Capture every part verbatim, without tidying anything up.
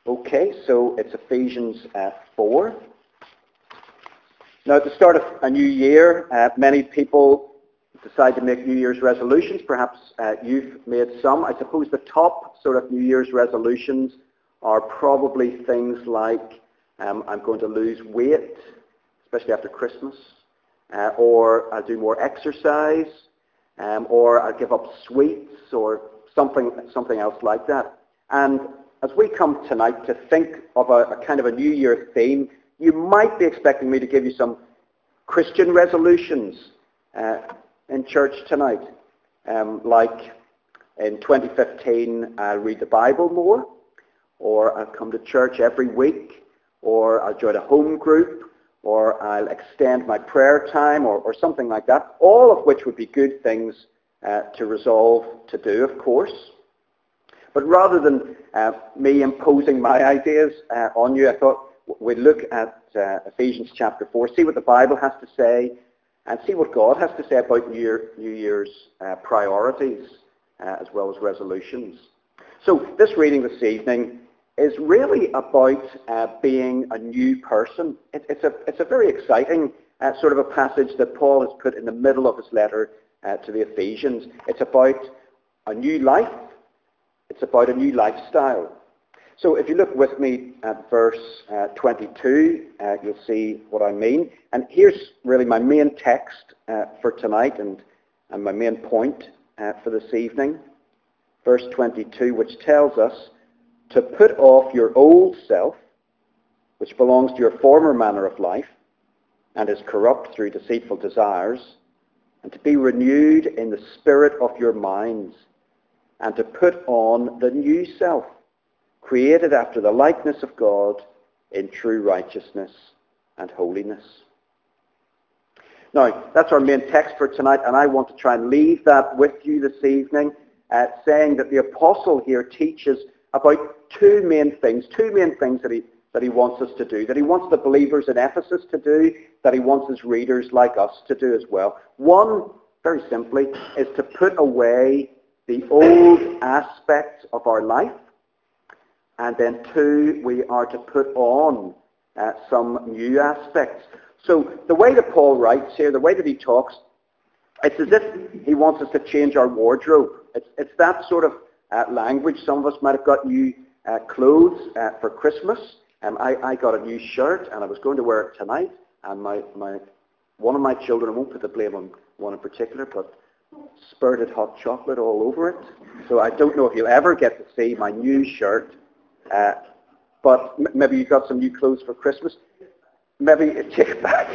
Okay, so it's Ephesians uh, four. Now, at the start of a new year, uh, many people decide to make New Year's resolutions. Perhaps uh, you've made some. I suppose the top sort of New Year's resolutions are probably things like um, I'm going to lose weight, especially after Christmas, uh, or I'll do more exercise, um, or I'll give up sweets, or something something else like that. And as we come tonight to think of a, a kind of a New Year theme, you might be expecting me to give you some Christian resolutions uh, in church tonight. Um, like in twenty fifteen, I'll read the Bible more, or I'll come to church every week, or I'll join a home group, or I'll extend my prayer time, or, or something like that, all of which would be good things uh, to resolve to do, of course. But rather than uh, me imposing my ideas uh, on you, I thought we'd look at uh, Ephesians chapter four, see what the Bible has to say, and see what God has to say about New, Year, New Year's uh, priorities uh, as well as resolutions. So this reading this evening is really about uh, being a new person. It, it's, a, it's a very exciting uh, sort of a passage that Paul has put in the middle of his letter uh, to the Ephesians. It's about a new life. It's about a new lifestyle. So if you look with me at verse uh, twenty-two, uh, you'll see what I mean. And here's really my main text uh, for tonight and, and my main point uh, for this evening. Verse twenty-two, which tells us to put off your old self, which belongs to your former manner of life and is corrupt through deceitful desires, and to be renewed in the spirit of your minds, and to put on the new self, created after the likeness of God in true righteousness and holiness. Now, that's our main text for tonight, and I want to try and leave that with you this evening, uh, saying that the apostle here teaches about two main things, two main things that he, that he wants us to do, that he wants the believers in Ephesus to do, that he wants his readers like us to do as well. One, very simply, is to put away the old aspects of our life. And then two, we are to put on uh, some new aspects. So the way that Paul writes here, the way that he talks, it's as if he wants us to change our wardrobe. It's, it's that sort of uh, language. Some of us might have got new uh, clothes uh, for Christmas. Um, I, I got a new shirt, and I was going to wear it tonight. And my, my one of my children, I won't put the blame on one in particular, but spurted hot chocolate all over it. So I don't know if you'll ever get to see my new shirt. Uh, but m- maybe you got some new clothes for Christmas. Maybe take it back.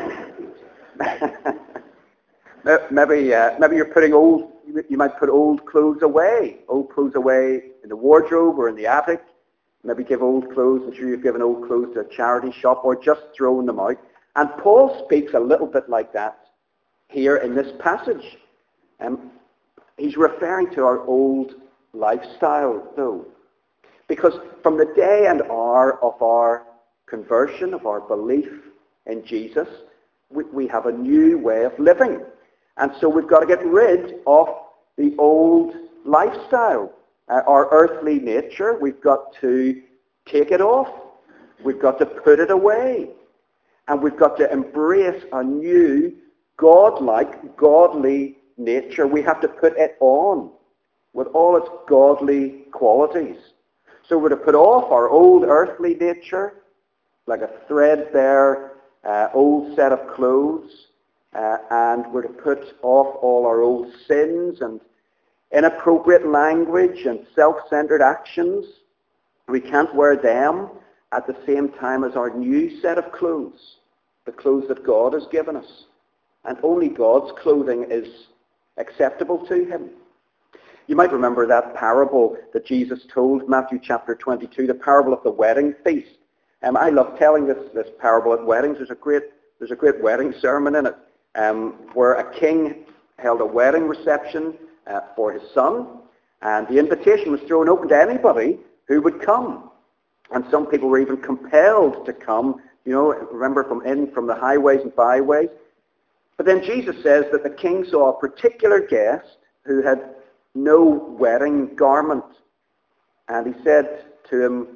maybe uh, maybe you're putting old. You might put old clothes away. Old clothes away in the wardrobe or in the attic. Maybe give old clothes. I'm sure you've given old clothes to a charity shop or just thrown them out. And Paul speaks a little bit like that here in this passage. Um, he's referring to our old lifestyle, though. Because from the day and hour of our conversion, of our belief in Jesus, we, we have a new way of living. And so we've got to get rid of the old lifestyle. Uh, our earthly nature, we've got to take it off. We've got to put it away. And we've got to embrace a new, godlike, godly nature. We have to put it on with all its godly qualities. So we're to put off our old earthly nature, like a threadbare uh, old set of clothes, uh, and we're to put off all our old sins and inappropriate language and self-centered actions. We can't wear them at the same time as our new set of clothes, the clothes that God has given us. And only God's clothing is acceptable to him. You might remember that parable that Jesus told, Matthew chapter twenty-two, the parable of the wedding feast. Um, I love telling this, this parable at weddings. There's a great, there's a great wedding sermon in it, um, where a king held a wedding reception uh, for his son, and the invitation was thrown open to anybody who would come. And some people were even compelled to come, you know, remember, from in from the highways and byways. But then Jesus says that the king saw a particular guest who had no wedding garment. And he said to him,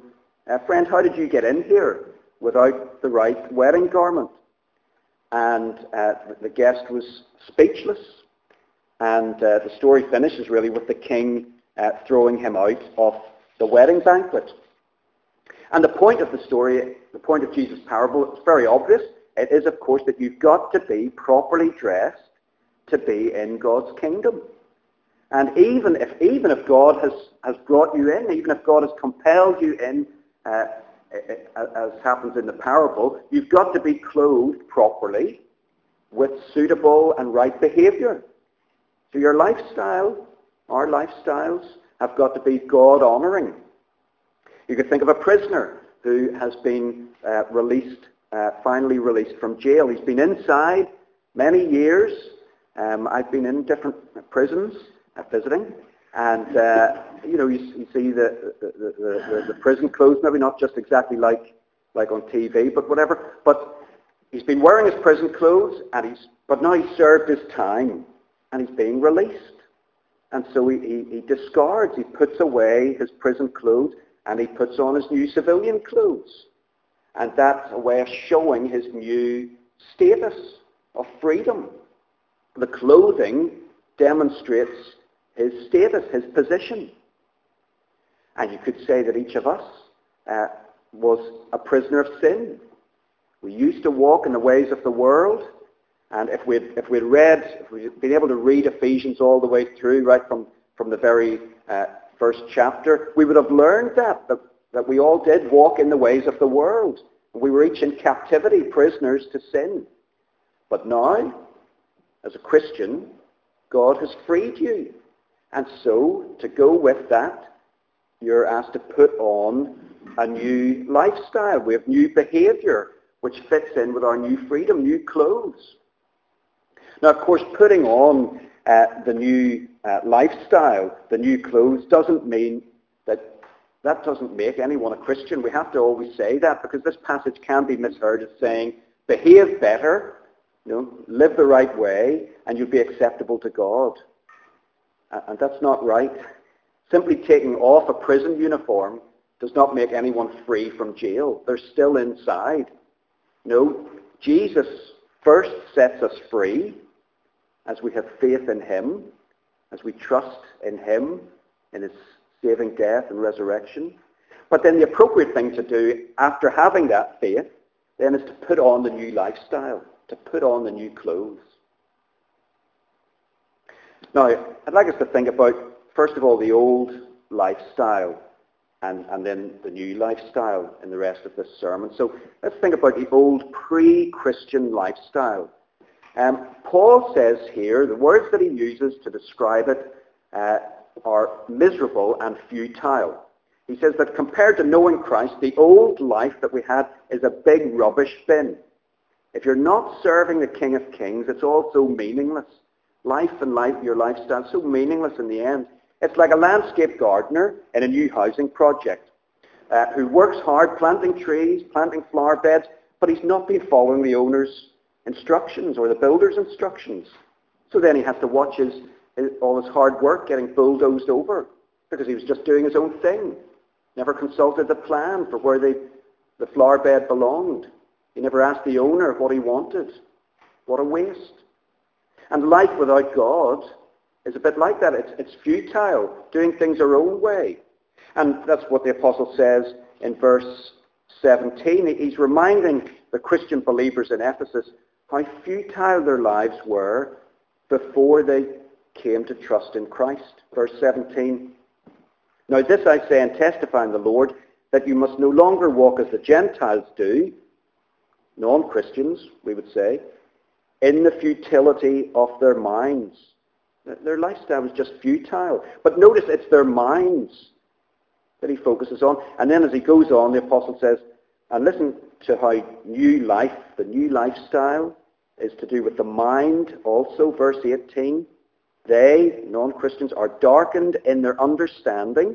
Uh, friend, how did you get in here without the right wedding garment? And uh, the guest was speechless. And uh, the story finishes really with the king uh, throwing him out of the wedding banquet. And the point of the story, the point of Jesus' parable, is very obvious. It is, of course, that you've got to be properly dressed to be in God's kingdom. And even if even if God has, has brought you in, even if God has compelled you in, uh, as happens in the parable, you've got to be clothed properly with suitable and right behavior. So your lifestyle, our lifestyles, have got to be God-honoring. You could think of a prisoner who has been uh, released, uh, finally released from jail. He's been inside many years. Um, I've been in different prisons uh, visiting, and uh, you know, you, you see the the, the, the the prison clothes, maybe not just exactly like like on T V, but whatever. But he's been wearing his prison clothes, and he's but now he's served his time, and he's being released. And so he, he, he discards, he puts away his prison clothes, and he puts on his new civilian clothes. And that's a way of showing his new status of freedom. The clothing demonstrates his status, his position. And you could say that each of us uh, was a prisoner of sin. We used to walk in the ways of the world. And if we'd, if we'd read, if we'd been able to read Ephesians all the way through, right from, from the very uh, first chapter, we would have learned that, that, that we all did walk in the ways of the world. We were each in captivity, prisoners to sin. But now, as a Christian, God has freed you. And so, to go with that, you're asked to put on a new lifestyle. We have new behavior, which fits in with our new freedom, new clothes. Now, of course, putting on uh, the new uh, lifestyle, the new clothes, doesn't mean that that doesn't make anyone a Christian. We have to always say that, because this passage can be misheard as saying, behave better, you know, live the right way, and you'll be acceptable to God. Uh, and that's not right. Simply taking off a prison uniform does not make anyone free from jail. They're still inside. No, Jesus first sets us free as we have faith in him, as we trust in him, in his saving death and resurrection. But then the appropriate thing to do after having that faith then is to put on the new lifestyle, to put on the new clothes. Now, I'd like us to think about, first of all, the old lifestyle and, and then the new lifestyle in the rest of this sermon. So let's think about the old pre-Christian lifestyle. Um, Paul says here, the words that he uses to describe it uh, are miserable and futile. He says that compared to knowing Christ, the old life that we had is a big rubbish bin. If you're not serving the King of Kings, it's all so meaningless. Life and life, your lifestyle is so meaningless in the end. It's like a landscape gardener in a new housing project uh, who works hard planting trees, planting flower beds, but he's not been following the owner's instructions or the builder's instructions. So then he has to watch his, his, all his hard work getting bulldozed over because he was just doing his own thing. Never consulted the plan for where the, the flower bed belonged. He never asked the owner what he wanted. What a waste. And life without God is a bit like that. It's, it's futile, doing things our own way. And that's what the apostle says in verse seventeen. He's reminding the Christian believers in Ephesus how futile their lives were before they came to trust in Christ. Verse seventeen, now this I say and testify in the Lord, that you must no longer walk as the Gentiles do, non-Christians, we would say, in the futility of their minds. Their lifestyle was just futile. But notice it's their minds that he focuses on. And then as he goes on, the apostle says, and listen to how new life, the new lifestyle, is to do with the mind also. Verse eighteen, they, non-Christians, are darkened in their understanding,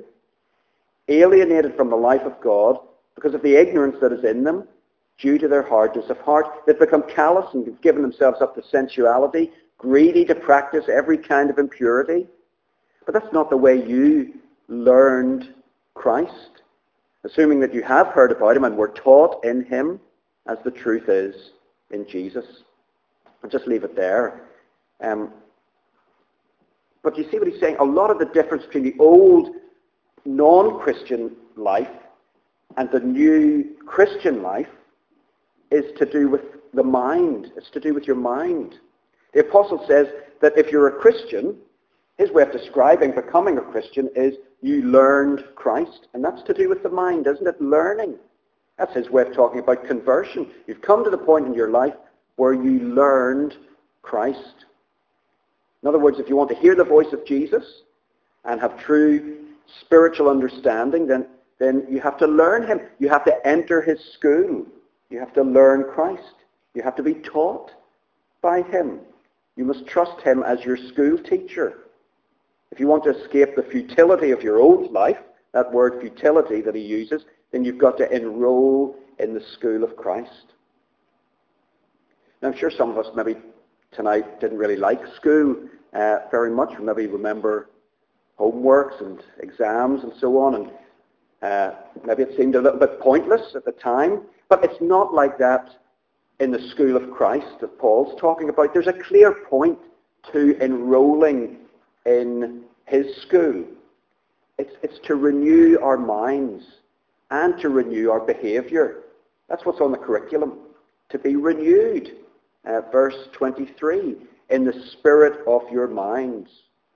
alienated from the life of God because of the ignorance that is in them, due to their hardness of heart. They've become callous and have given themselves up to sensuality, greedy to practice every kind of impurity. But that's not the way you learned Christ. assuming that you have heard about him and were taught in him, as the truth is in Jesus. I'll just leave it there. Um, but you see what he's saying? A lot of the difference between the old non-Christian life and the new Christian life is to do with the mind. It's to do with your mind. The apostle says that if you're a Christian, his way of describing becoming a Christian is you learned Christ. And that's to do with the mind, isn't it? Learning. That's his way of talking about conversion. You've come to the point in your life where you learned Christ. In other words, if you want to hear the voice of Jesus and have true spiritual understanding, then, then you have to learn him. You have to enter his school. You have to learn Christ. You have to be taught by him. You must trust him as your school teacher. If you want to escape the futility of your old life, that word futility that he uses, then you've got to enroll in the school of Christ. Now, I'm sure some of us maybe tonight didn't really like school uh, very much. We maybe remember homeworks and exams and so on, and uh, maybe it seemed a little bit pointless at the time. But it's not like that in the school of Christ that Paul's talking about. There's a clear point to enrolling in his school. It's, it's to renew our minds and to renew our behaviour. That's what's on the curriculum. To be renewed. Uh, verse twenty-three. In the spirit of your minds.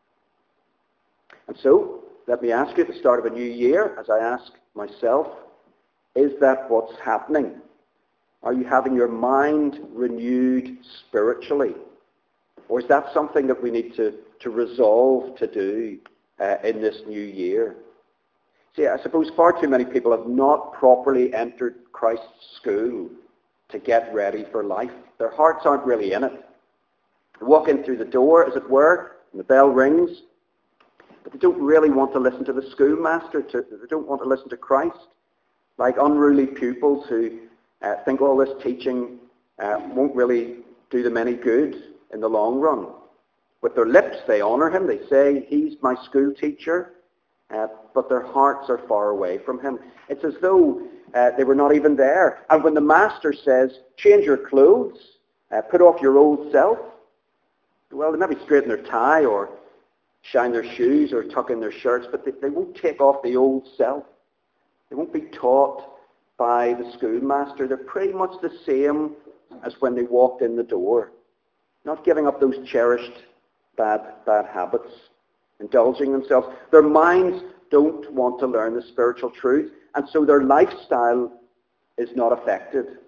And so, let me ask you at the start of a new year, as I ask myself, is that what's happening? Are you having your mind renewed spiritually? Or is that something that we need to, to resolve to do uh, in this new year? See, I suppose far too many people have not properly entered Christ's school to get ready for life. Their hearts aren't really in it. They walk in through the door, as it were, and the bell rings, but they don't really want to listen to the schoolmaster. To, they don't want to listen to Christ. Like unruly pupils who uh, think all this teaching uh, won't really do them any good in the long run. With their lips, they honour him. They say, he's my school teacher, uh, but their hearts are far away from him. It's as though uh, they were not even there. And when the master says, change your clothes, uh, put off your old self, well, they maybe straighten their tie or shine their shoes or tuck in their shirts, but they, they won't take off the old self. They won't be taught by the schoolmaster. They're pretty much the same as when they walked in the door. Not giving up those cherished bad, bad habits, indulging themselves. Their minds don't want to learn the spiritual truth, and so their lifestyle is not affected.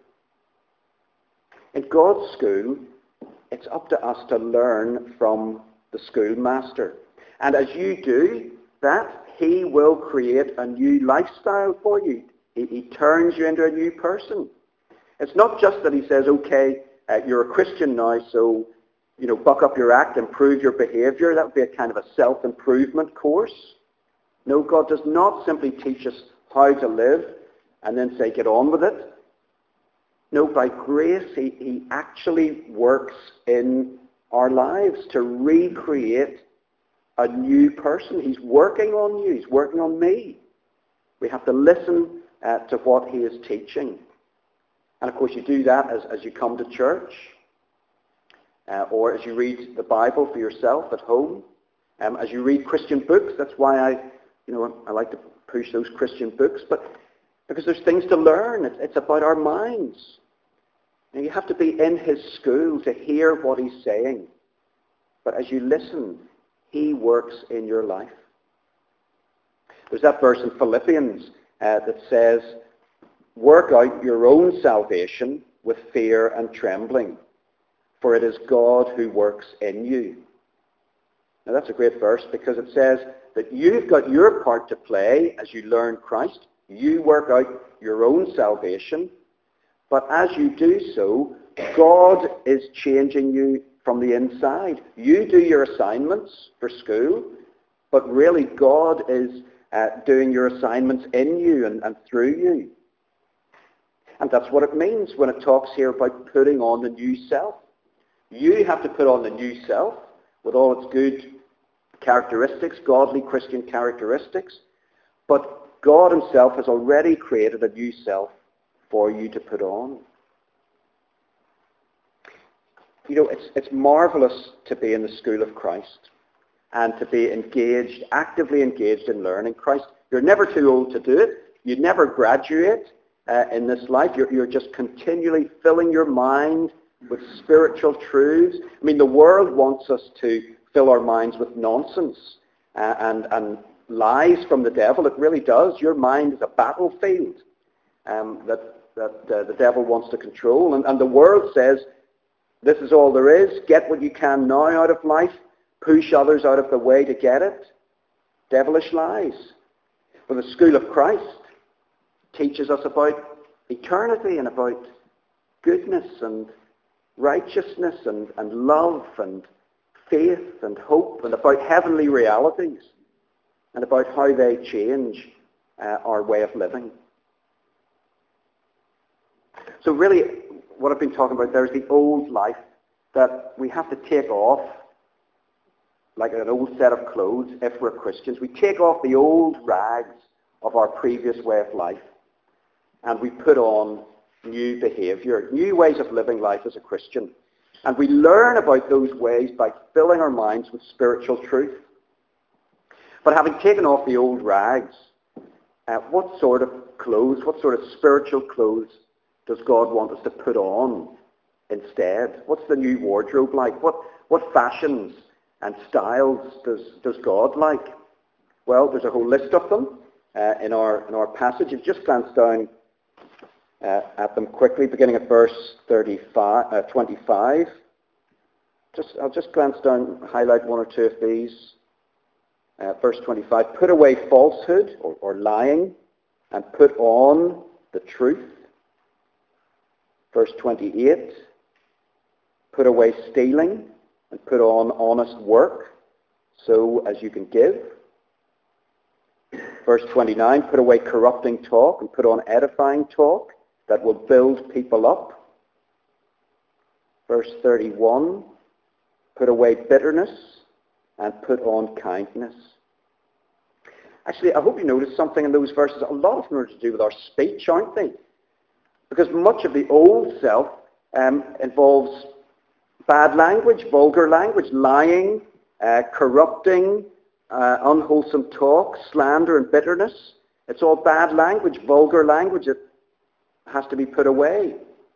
In God's school, it's up to us to learn from the schoolmaster. And as you do that, he will create a new lifestyle for you. He, he turns you into a new person. It's not just that he says, okay, uh, you're a Christian now, so you know, buck up your act, improve your behavior. That would be a kind of a self-improvement course. No, God does not simply teach us how to live and then say, get on with it. No, by grace, he, he actually works in our lives to recreate a new person. He's working on you. He's working on me. We have to listen uh, to what he is teaching. And of course, you do that as, as you come to church. Uh, or as you read the Bible for yourself at home, um, as you read Christian books. That's why I, you know, I like to push those Christian books, but because there's things to learn. It's, it's about our minds. And you have to be in his school to hear what he's saying. But as you listen, he works in your life. There's that verse in Philippians uh, that says, work out your own salvation with fear and trembling. For it is God who works in you. Now that's a great verse because it says that you've got your part to play as you learn Christ. You work out your own salvation. But as you do so, God is changing you from the inside. You do your assignments for school, but really God is uh, doing your assignments in you and, and through you. And that's what it means when it talks here about putting on the new self. You have to put on the new self with all its good characteristics, godly Christian characteristics. But God himself has already created a new self for you to put on. You know, it's, it's marvelous to be in the school of Christ and to be engaged, actively engaged in learning Christ. You're never too old to do it. You never graduate uh, in this life. You're, you're just continually filling your mind with spiritual truths. I mean, the world wants us to fill our minds with nonsense uh, and, and lies from the devil. It really does. Your mind is a battlefield um, that, that uh, the devil wants to control. And, and the world says, this is all there is. Get what you can now out of life. Push others out of the way to get it. Devilish lies. But the school of Christ teaches us about eternity and about goodness and righteousness and, and love and faith and hope and about heavenly realities and about how they change uh, our way of living. So really, what I've been talking about there is the old life that we have to take off, like an old set of clothes if we're Christians. We take off the old rags of our previous way of life and we put on new behaviour, new ways of living life as a Christian. And we learn about those ways by filling our minds with spiritual truth. But having taken off the old rags, uh, what sort of clothes, what sort of spiritual clothes does God want us to put on instead? What's the new wardrobe like? What, what fashions and styles does, does God like? Well, there's a whole list of them uh, in, our, in our passage. You've just glanced down uh, at them quickly, beginning at verse thirty-five, uh, twenty-five. Just, I'll just glance down, highlight one or two of these. Uh, verse twenty-five, put away falsehood or, or lying and put on the truth. Verse twenty-eight, put away stealing and put on honest work so as you can give. Verse twenty-nine, put away corrupting talk and put on edifying talk that will build people up. Verse thirty-one, put away bitterness and put on kindness. Actually, I hope you noticed something in those verses. A lot of them are to do with our speech, aren't they? Because much of the old self um, involves bad language, vulgar language, lying, uh, corrupting, uh, unwholesome talk, slander and bitterness. It's all bad language, vulgar language that has to be put away.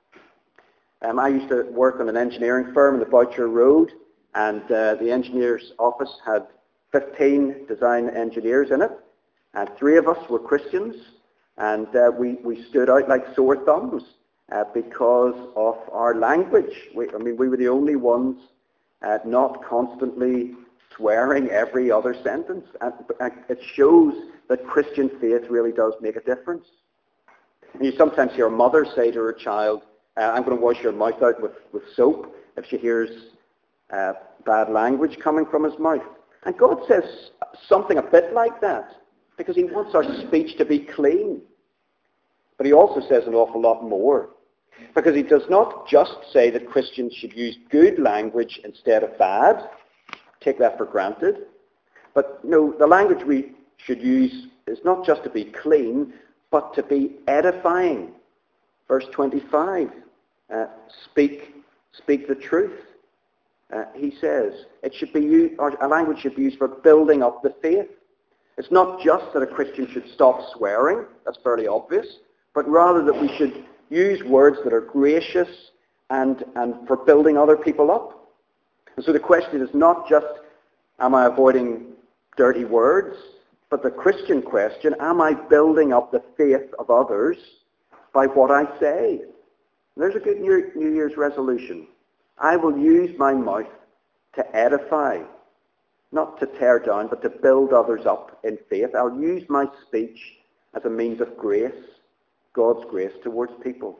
Um, I used to work on an engineering firm in the Boucher Road, and uh, the engineer's office had fifteen design engineers in it, and three of us were Christians, and uh, we, we stood out like sore thumbs uh, because of our language. We, I mean, we were the only ones uh, not constantly swearing every other sentence. And, and it shows that Christian faith really does make a difference. And you sometimes hear a mother say to her child, uh, I'm going to wash your mouth out with, with soap, if she hears uh, bad language coming from his mouth. And God says something a bit like that, because he wants our speech to be clean. But he also says an awful lot more, because he does not just say that Christians should use good language instead of bad, take that for granted, but no, the language we should use is not just to be clean, but to be edifying. Verse twenty-five, uh, speak, speak the truth. Uh, he says it should be used, or a language should be used for building up the faith. It's not just that a Christian should stop swearing, that's fairly obvious, but rather that we should use words that are gracious and, and for building other people up. And so the question is not just, am I avoiding dirty words, but the Christian question, am I building up the faith of others by what I say? And there's a good New Year's resolution. I will use my mouth to edify, not to tear down, but to build others up in faith. I'll use my speech as a means of grace, God's grace towards people.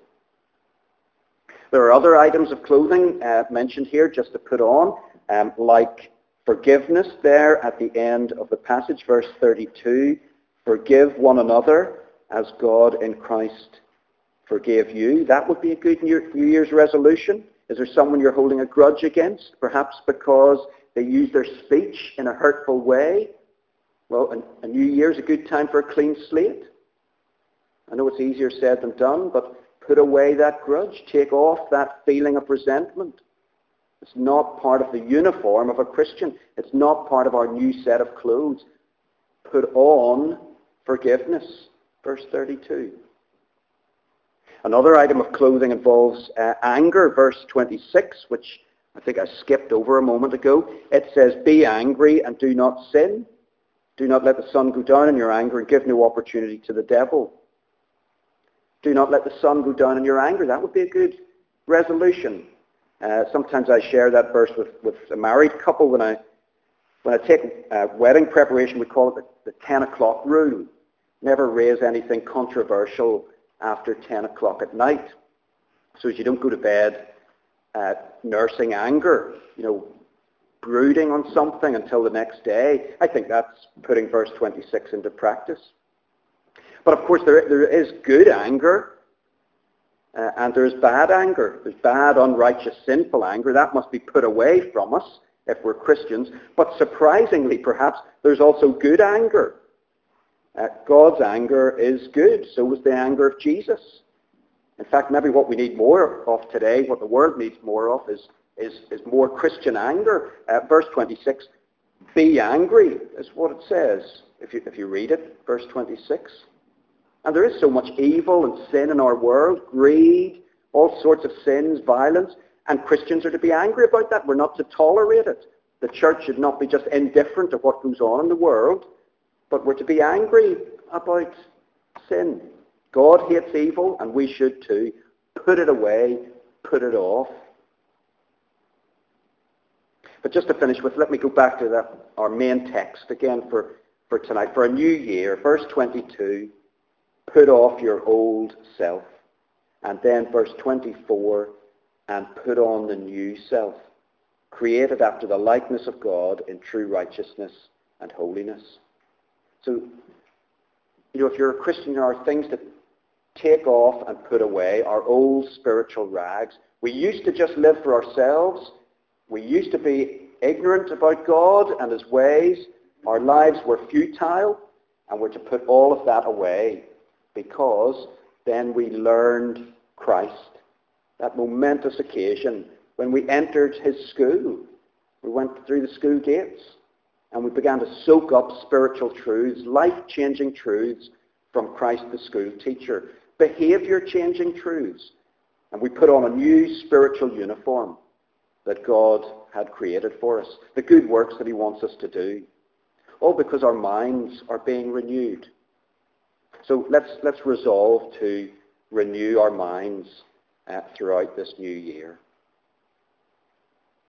There are other items of clothing uh, mentioned here just to put on, um, like forgiveness there at the end of the passage, verse thirty-two. Forgive one another as God in Christ forgave you. That would be a good New Year's resolution. Is there someone you're holding a grudge against, perhaps because they use their speech in a hurtful way? Well, a, a new year is a good time for a clean slate. I know it's easier said than done, but put away that grudge. Take off that feeling of resentment. It's not part of the uniform of a Christian. It's not part of our new set of clothes. Put on forgiveness. Verse thirty-two. Another item of clothing involves uh, anger. Verse twenty-six, which I think I skipped over a moment ago. It says, be angry and do not sin. Do not let the sun go down in your anger and give no opportunity to the devil. Do not let the sun go down in your anger. That would be a good resolution. Uh, sometimes I share that verse with, with a married couple. When I when I take uh, wedding preparation, we call it the, the ten o'clock rule. Never raise anything controversial after ten o'clock at night. So as you don't go to bed uh, nursing anger, you know, brooding on something until the next day. I think that's putting verse twenty-six into practice. But of course, there, there is good anger, uh, and there's bad anger. There's bad, unrighteous, sinful anger. That must be put away from us if we're Christians. But surprisingly, perhaps, there's also good anger. Uh, God's anger is good. So was the anger of Jesus. In fact, maybe what we need more of today, what the world needs more of, is, is, is more Christian anger. Uh, verse twenty-six, be angry, is what it says, if you, if you read it, verse twenty-six. And there is so much evil and sin in our world, greed, all sorts of sins, violence, and Christians are to be angry about that. We're not to tolerate it. The church should not be just indifferent to what goes on in the world, but we're to be angry about sin. God hates evil, and we should too. Put it away, put it off. But just to finish with, let me go back to that, our main text again for, for tonight. For a new year, verse twenty-two, put off your old self. And then verse twenty-four, and put on the new self, created after the likeness of God in true righteousness and holiness. So, you know, if you're a Christian, there are things that take off and put away, our old spiritual rags. We used to just live for ourselves. We used to be ignorant about God and his ways. Our lives were futile, and we're to put all of that away, because then we learned Christ. That momentous occasion when we entered his school. We went through the school gates and we began to soak up spiritual truths, life-changing truths from Christ the school teacher, behavior-changing truths. And we put on a new spiritual uniform that God had created for us, the good works that he wants us to do, all because our minds are being renewed. So let's, let's resolve to renew our minds uh, throughout this new year.